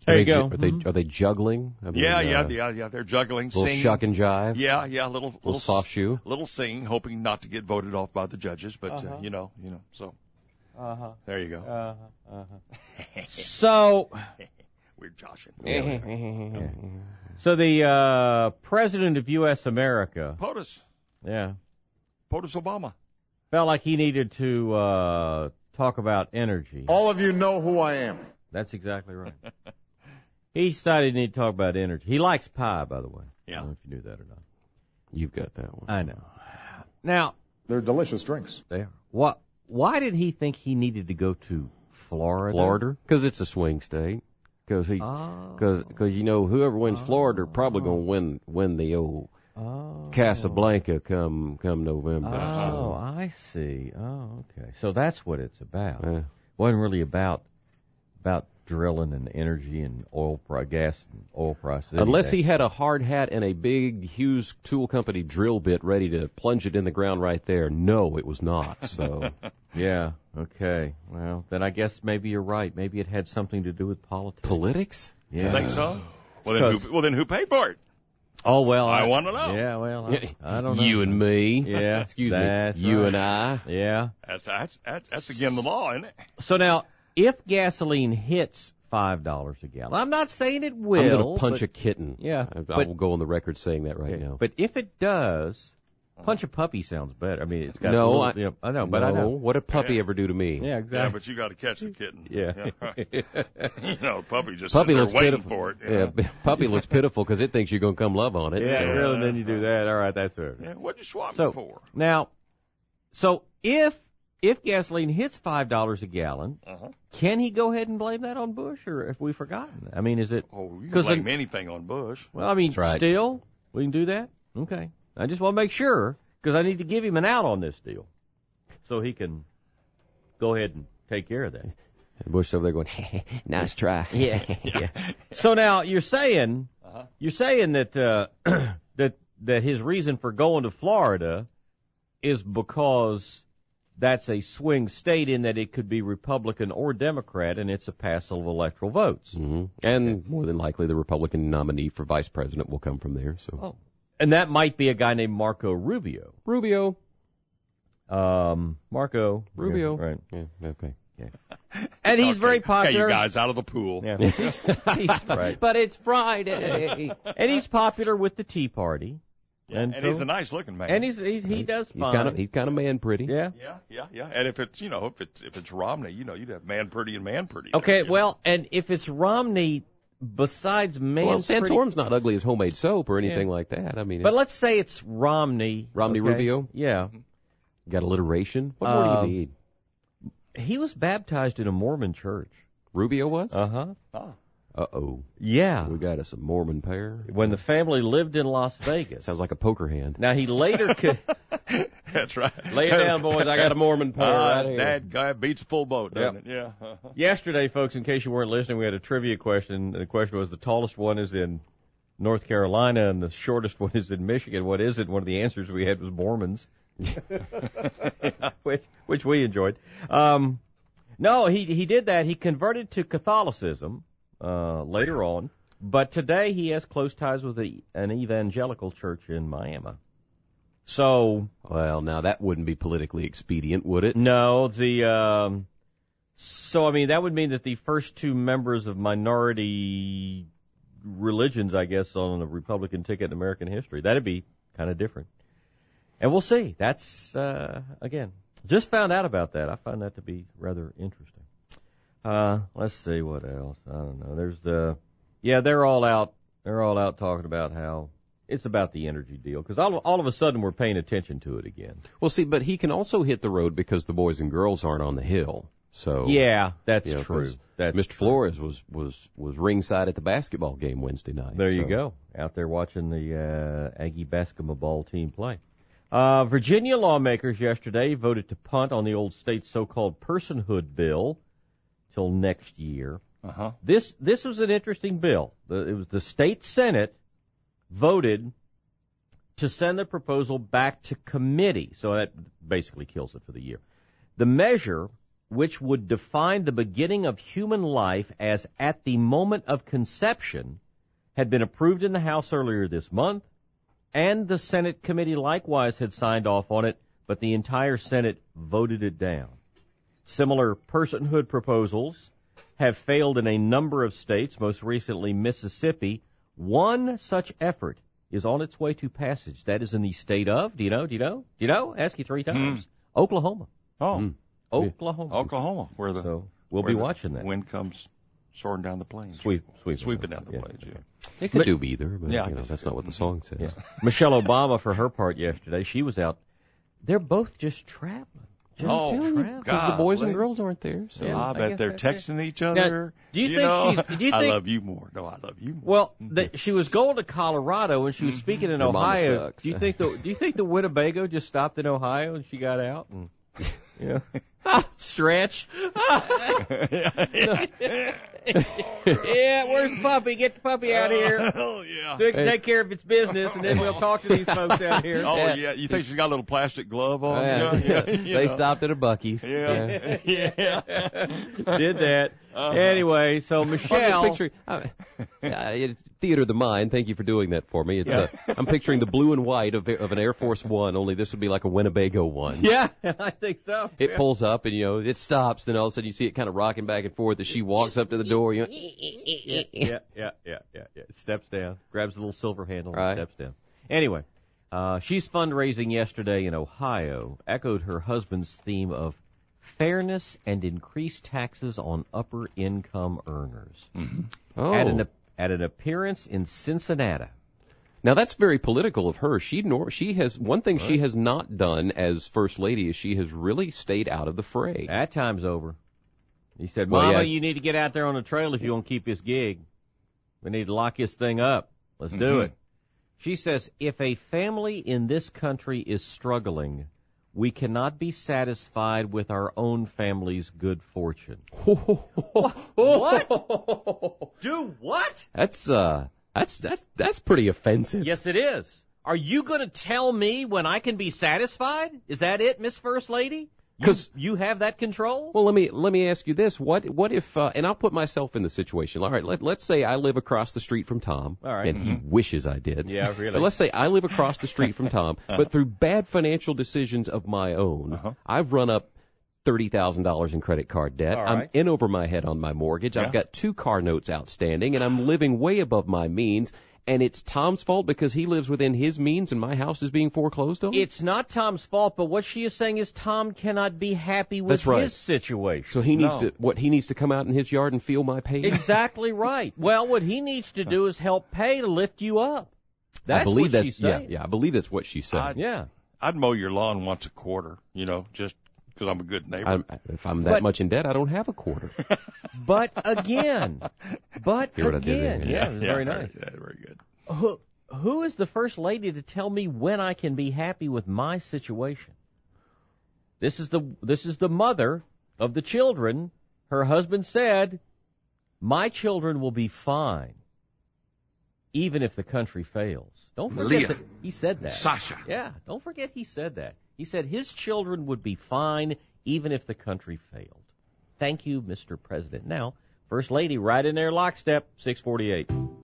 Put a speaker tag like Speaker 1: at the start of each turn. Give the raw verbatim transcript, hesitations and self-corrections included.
Speaker 1: There
Speaker 2: are
Speaker 1: you
Speaker 2: they,
Speaker 1: go.
Speaker 2: Are they
Speaker 1: Mm-hmm.
Speaker 2: are they juggling? I mean,
Speaker 3: Yeah,
Speaker 2: uh,
Speaker 3: yeah, yeah, yeah. They're juggling,
Speaker 2: little
Speaker 3: singing.
Speaker 2: shuck and jive.
Speaker 3: Yeah, yeah, little,
Speaker 2: Little,
Speaker 3: little
Speaker 2: soft shoe.
Speaker 3: little singing, hoping not to get voted off by the judges, but
Speaker 1: Uh-huh.
Speaker 3: uh, you know, you know. So
Speaker 1: Uh-huh.
Speaker 3: there you go.
Speaker 1: Uh-huh. Uh-huh. So,
Speaker 3: We're joshing.
Speaker 1: so the uh, president of U S America,
Speaker 3: POTUS,
Speaker 1: yeah,
Speaker 3: POTUS Obama.
Speaker 1: felt like he needed to uh, talk about energy.
Speaker 4: All of you know who I am.
Speaker 1: That's exactly right. He decided he needed to talk about energy. He likes pie, by the way.
Speaker 3: Yeah.
Speaker 1: I don't know if you knew that or not.
Speaker 2: You've got that one.
Speaker 1: I know. Now,
Speaker 4: They're delicious drinks.
Speaker 1: they are. What? Why did he think he needed to go to Florida?
Speaker 2: Florida, because it's a swing state. Because he,
Speaker 1: Oh.
Speaker 2: because because you know whoever wins Florida are probably going to win win the old
Speaker 1: Oh.
Speaker 2: Casablanca come come November.
Speaker 1: Oh, I see. Oh, okay. So that's what it's about.
Speaker 2: So, uh,
Speaker 1: Wasn't really about about drilling and energy and oil price, gas and oil prices.
Speaker 2: unless he had a hard hat and a big Hughes Tool Company drill bit ready to plunge it in the ground right there. No, it was not. So
Speaker 1: Yeah. Okay. Well, then I guess maybe you're right. Maybe it had something to do with politics.
Speaker 2: politics.
Speaker 1: Yeah.
Speaker 3: You think so? Well then, who, well, then who paid for it?
Speaker 1: Oh well.
Speaker 3: I wanna know.
Speaker 1: Yeah. Well, I, I don't know.
Speaker 2: You and me.
Speaker 1: Yeah.
Speaker 2: Excuse
Speaker 1: that's
Speaker 2: me. You
Speaker 1: right.
Speaker 2: and I.
Speaker 1: Yeah.
Speaker 3: That's that's that's, that's again the law, isn't it?
Speaker 1: So now, if gasoline hits five dollars a gallon, I'm not saying it will.
Speaker 2: I'm going to punch
Speaker 1: but,
Speaker 2: a kitten.
Speaker 1: Yeah,
Speaker 2: I, I
Speaker 1: but-
Speaker 2: will go on the record saying that right
Speaker 1: okay,
Speaker 2: now.
Speaker 1: But if it does, punch a puppy sounds better. I mean, it's got
Speaker 2: No,
Speaker 1: a little,
Speaker 2: I-
Speaker 1: you know, I know, but
Speaker 2: no,
Speaker 1: I know.
Speaker 2: what did puppy
Speaker 3: Yeah.
Speaker 2: ever do to me?
Speaker 1: Yeah,
Speaker 3: Yeah,
Speaker 1: exactly.
Speaker 3: but you got to catch the kitten.
Speaker 1: Yeah.
Speaker 3: you know, puppy just
Speaker 2: Puppy
Speaker 3: sitting there
Speaker 2: looks
Speaker 3: waiting
Speaker 2: pitiful.
Speaker 3: for it. you
Speaker 2: Yeah,
Speaker 3: know.
Speaker 2: puppy looks pitiful because it thinks you're going to come love on it.
Speaker 1: Yeah,
Speaker 2: so.
Speaker 1: really, then you do that. All right, that's fair.
Speaker 3: Yeah, what'd you swap
Speaker 1: So
Speaker 3: it for?
Speaker 1: now, so if if gasoline hits five dollars a gallon,
Speaker 3: Uh-huh.
Speaker 1: can he go ahead and blame that on Bush, or have we forgotten? I mean, is it?
Speaker 3: Oh, you can
Speaker 1: 'Cause
Speaker 3: blame
Speaker 1: then-
Speaker 3: anything on Bush.
Speaker 1: Well, I mean,
Speaker 2: That's right.
Speaker 1: still we can do that. Okay, I just want to make sure because I need to give him an out on this deal, so he can go ahead and take care of that.
Speaker 2: And Bush over there going, nice try.
Speaker 1: Yeah, yeah. So now you're saying
Speaker 3: Uh-huh.
Speaker 1: you're saying that uh, that that his reason for going to Florida is because that's a swing state in that it could be Republican or Democrat, and it's a passel of electoral votes.
Speaker 2: hmm And more than likely, the Republican nominee for vice president will come from there. So
Speaker 1: Oh, and that might be a guy named Marco Rubio.
Speaker 2: Rubio,
Speaker 1: Um, Marco
Speaker 2: Rubio,
Speaker 1: yeah, right?
Speaker 2: Yeah, okay.
Speaker 1: And he's
Speaker 3: Okay.
Speaker 1: very
Speaker 3: Okay,
Speaker 1: popular.
Speaker 3: you guys out of the pool.
Speaker 1: Yeah. he's, he's right.
Speaker 2: But it's Friday.
Speaker 1: And he's popular with the Tea Party.
Speaker 3: Yeah,
Speaker 1: And
Speaker 3: and,
Speaker 1: so-
Speaker 3: he's a nice looking man.
Speaker 1: And he's he, he does
Speaker 2: He's
Speaker 1: fine.
Speaker 2: kind of he's kind of man pretty.
Speaker 1: yeah.
Speaker 3: yeah, yeah, yeah. And if it's you know if it's if it's Romney, you know you'd have man pretty and man pretty.
Speaker 1: Okay,
Speaker 3: there, you know.
Speaker 1: well, and if it's Romney, besides man,
Speaker 2: Well,
Speaker 1: pretty-
Speaker 2: Santorum's not ugly as homemade soap or anything like that. I mean,
Speaker 1: but let's say it's Romney.
Speaker 2: Romney
Speaker 1: okay?
Speaker 2: Rubio?
Speaker 1: Yeah.
Speaker 2: got alliteration. What more do
Speaker 1: Um,
Speaker 2: you need?
Speaker 1: He was baptized in a Mormon church.
Speaker 2: Rubio was?
Speaker 1: Uh huh.
Speaker 3: Ah.
Speaker 2: Uh oh,
Speaker 1: Yeah.
Speaker 2: we got us a Mormon pair.
Speaker 1: When the family lived in Las Vegas.
Speaker 2: Sounds like a poker hand.
Speaker 1: Now he later could
Speaker 3: That's right.
Speaker 1: lay it down, boys. I got a Mormon pair
Speaker 3: Ah,
Speaker 1: right here.
Speaker 3: that guy beats a full boat, doesn't
Speaker 1: Yep.
Speaker 3: it? Yeah. Uh-huh.
Speaker 1: Yesterday, folks, in case you weren't listening, we had a trivia question. The question was the tallest one is in North Carolina and the shortest one is in Michigan. What is it? One of the answers we had was Mormons, which, which we enjoyed. Um, no, he he did that. He converted to Catholicism uh, later on, but today he has close ties with a, an evangelical church in Miami. So
Speaker 2: Well, now that wouldn't be politically expedient, would it?
Speaker 1: no, the um, so I mean that would mean that the first two members of minority religions, I guess, on a Republican ticket in American history, that'd be kind of different. And we'll see. That's uh, again, just found out about that. I find that to be rather interesting. Uh, let's see what else. I don't know. There's the yeah, they're all out. They're all out talking about how it's about the energy deal because all all of a sudden we're paying attention to it again.
Speaker 2: Well, see, but he can also hit the road because the boys and girls aren't on the hill. So
Speaker 1: Yeah, that's
Speaker 2: you know,
Speaker 1: true.
Speaker 2: 'cause
Speaker 1: That's
Speaker 2: Mister
Speaker 1: true.
Speaker 2: Flores was was was ringside at the basketball game Wednesday night.
Speaker 1: There you
Speaker 2: so-
Speaker 1: go. Out there watching the uh, Aggie basketball team play. Uh, Virginia lawmakers yesterday voted to punt on the old state's so-called personhood bill till next year.
Speaker 3: Uh-huh.
Speaker 1: This this was an interesting bill. The, it was the state Senate voted to send the proposal back to committee, so that basically kills it for the year. The measure which would define the beginning of human life as at the moment of conception, had been approved in the House earlier this month, and the Senate committee likewise had signed off on it, but the entire Senate voted it down. Similar personhood proposals have failed in a number of states, most recently Mississippi. One such effort is on its way to passage. That is in the state of, do you know, do you know, do you know? Ask you three times. Hmm. Oklahoma.
Speaker 3: Oh.
Speaker 2: Hmm.
Speaker 1: Oklahoma.
Speaker 3: Oklahoma, where the
Speaker 1: So we'll
Speaker 3: where
Speaker 1: be
Speaker 3: the
Speaker 1: watching that.
Speaker 3: wind comes soaring down the plains.
Speaker 1: Sweep, sweep,
Speaker 3: Sweeping down the
Speaker 1: yeah.
Speaker 3: plains, yeah.
Speaker 2: It could do either, but
Speaker 3: Yeah, I
Speaker 2: you know,
Speaker 3: guess
Speaker 2: that's
Speaker 3: it
Speaker 2: not
Speaker 3: could.
Speaker 2: what the song says.
Speaker 1: Yeah. Michelle Obama, for her part yesterday, she was out. They're both just traveling. Just
Speaker 3: Oh,
Speaker 1: traveling.
Speaker 2: Because the boys and
Speaker 3: golly.
Speaker 2: girls aren't there. So.
Speaker 1: Yeah.
Speaker 3: I
Speaker 1: I
Speaker 3: bet
Speaker 1: guess
Speaker 3: they're
Speaker 1: that's it.
Speaker 3: texting each other.
Speaker 1: do you think
Speaker 3: know?
Speaker 1: she's- do you
Speaker 3: I
Speaker 1: think-
Speaker 3: love you more. No, I love you more.
Speaker 1: Well, the, she was going to Colorado and she was speaking in
Speaker 2: Her mama
Speaker 1: Ohio.
Speaker 2: sucks.
Speaker 1: Do you think the Do you think the Winnebago just stopped in Ohio and she got out? And, yeah, stretch. Yeah, where's the puppy? Get the puppy out here.
Speaker 3: Oh, yeah.
Speaker 1: So it can take care of its business, and then we'll talk to these folks out here.
Speaker 3: Oh,
Speaker 2: Yeah.
Speaker 3: yeah. You think she's got a little plastic glove on?
Speaker 2: Yeah.
Speaker 3: Yeah, yeah,
Speaker 2: They
Speaker 3: know.
Speaker 2: stopped at a Buc-ee's.
Speaker 3: Yeah. Yeah.
Speaker 1: Did that.
Speaker 3: Uh-huh.
Speaker 1: Anyway, so
Speaker 2: I'm
Speaker 1: Michelle.
Speaker 2: just picturing uh, uh, theater of the mind. Thank you for doing that for me. It's uh, I'm picturing the blue and white of, of an Air Force One. Only this would be like a Winnebago one.
Speaker 1: Yeah, I think so.
Speaker 2: It
Speaker 1: yeah.
Speaker 2: pulls up and you know it stops. Then all of a sudden you see it kind of rocking back and forth as she walks up to the door. You know,
Speaker 1: Yeah, yeah, yeah, yeah, yeah, yeah. Steps down, grabs the little silver handle,
Speaker 2: Right.
Speaker 1: and steps down. Anyway, uh, she's fundraising yesterday in Ohio, echoed her husband's theme of fairness and increased taxes on upper income earners.
Speaker 2: oh.
Speaker 1: At an at an appearance in Cincinnati.
Speaker 2: Now that's very political of her. She nor she has one thing she has not done as first lady is she has really stayed out of the fray.
Speaker 1: That time's over. He said,
Speaker 2: Well,
Speaker 1: Mama,
Speaker 2: yes.
Speaker 1: you need to get out there on the trail if you want to keep this gig. We need to lock this thing up. Let's do
Speaker 3: Mhm.
Speaker 1: it. She says, if a family in this country is struggling, we cannot be satisfied with our own family's good fortune. What? Do what?
Speaker 2: That's uh that's that's that's pretty offensive.
Speaker 1: Yes, it is. Are you going to tell me when I can be satisfied? Is that it, Miss First Lady? You,
Speaker 2: 'Cause-
Speaker 1: you have that control?
Speaker 2: Well, let me let me ask you this: what what if? Uh, and I'll put myself in the situation. All right, let, let's say I live across the street from Tom,
Speaker 1: All right.
Speaker 2: and he wishes I did.
Speaker 1: Yeah, really.
Speaker 2: But let's say I live across the street from Tom, but through bad financial decisions of my own,
Speaker 3: Uh-huh.
Speaker 2: I've run up thirty thousand dollars in credit card debt.
Speaker 1: All
Speaker 2: I'm
Speaker 1: right.
Speaker 2: in over my head on my mortgage.
Speaker 3: Yeah.
Speaker 2: I've got two car notes outstanding, and I'm living way above my means. And it's Tom's fault because he lives within his means, and my house is being foreclosed on.
Speaker 1: It's not Tom's fault, but what she is saying is Tom cannot be happy with
Speaker 2: That's right.
Speaker 1: his situation.
Speaker 2: So he needs
Speaker 3: No.
Speaker 2: to what he needs to come out in his yard and feel my pain.
Speaker 1: Exactly right. Well, what he needs to do is help pay to lift you up. That's
Speaker 2: I believe
Speaker 1: what
Speaker 2: that's
Speaker 1: she's
Speaker 2: yeah,
Speaker 1: saying.
Speaker 2: yeah. I believe that's what she said.
Speaker 3: I-
Speaker 1: Yeah.
Speaker 3: I'd mow your lawn once a quarter, you know, just because I'm a good neighbor.
Speaker 2: I'm, if I'm that
Speaker 1: But-
Speaker 2: much in debt, I don't have a quarter.
Speaker 1: But again, but
Speaker 2: Hear what I did
Speaker 1: again,
Speaker 2: there?
Speaker 1: yeah, it was very
Speaker 3: very-
Speaker 1: nice.
Speaker 3: Yeah, very good.
Speaker 1: Who, who is the first lady to tell me when I can be happy with my situation? This is the this is the mother of the children. Her husband said, "My children will be fine, even if the country fails." Don't forget
Speaker 3: Leah.
Speaker 1: that he said that.
Speaker 3: Sasha.
Speaker 1: Yeah, don't forget he said that. He said his children would be fine even if the country failed. Thank you, Mister President. Now, First Lady, right in there lockstep, six forty-eight.